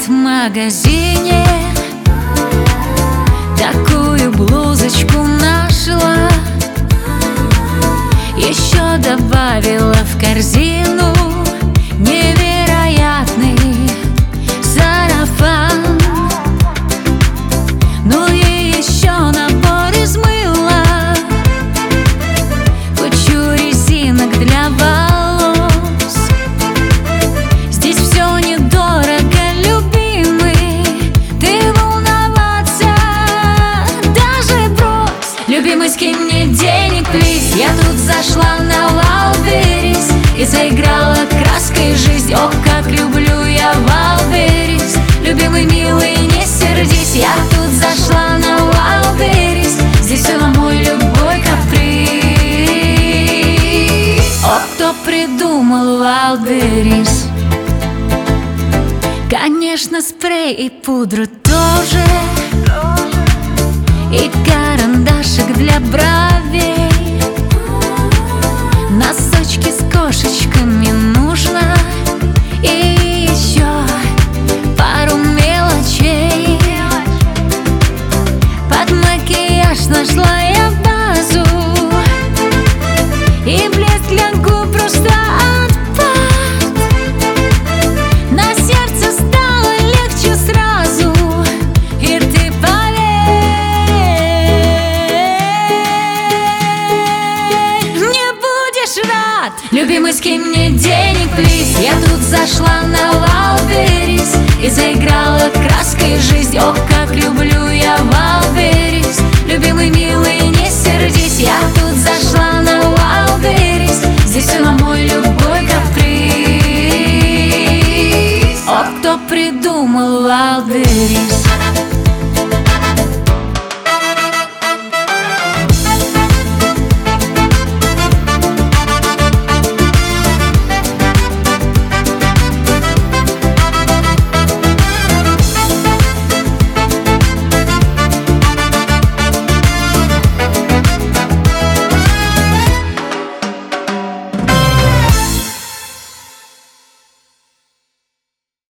в магазине, такую блузочку нашла, еще добавила в корзину невероятный сарафан. Ну и еще набор из мыла, кучу резинок для волос. Здесь все недорого, любимый, ты волноваться даже брось. Любимый, скинь мне денег, плиз. Я тут зашла на Wildberries и заиграла краской жизнь. Ох, как люблю я Wildberries. Любимый, милый, не сердись. Я тут зашла на Wildberries, здесь все на мой любой каприз. Ох, кто придумал Wildberries. Конечно, спрей и пудру тоже, и карандашик для бровей. Носочки с кошечками нужно, и еще пару мелочей. Под макияж нашла я базу, и блеск для губ просто отпад. На сердце стало легче сразу, и ты поверь, мне будешь рад. Любимый, скинь мне денег, плиз. Я тут зашла на Wildberries и заиграла краской жизнь. Ох, как люблю я Wildberries. Любимый, милый, не сердись. Я тут зашла на Wildberries, здесь все на мой любой каприз. Ох, кто придумал Wildberries.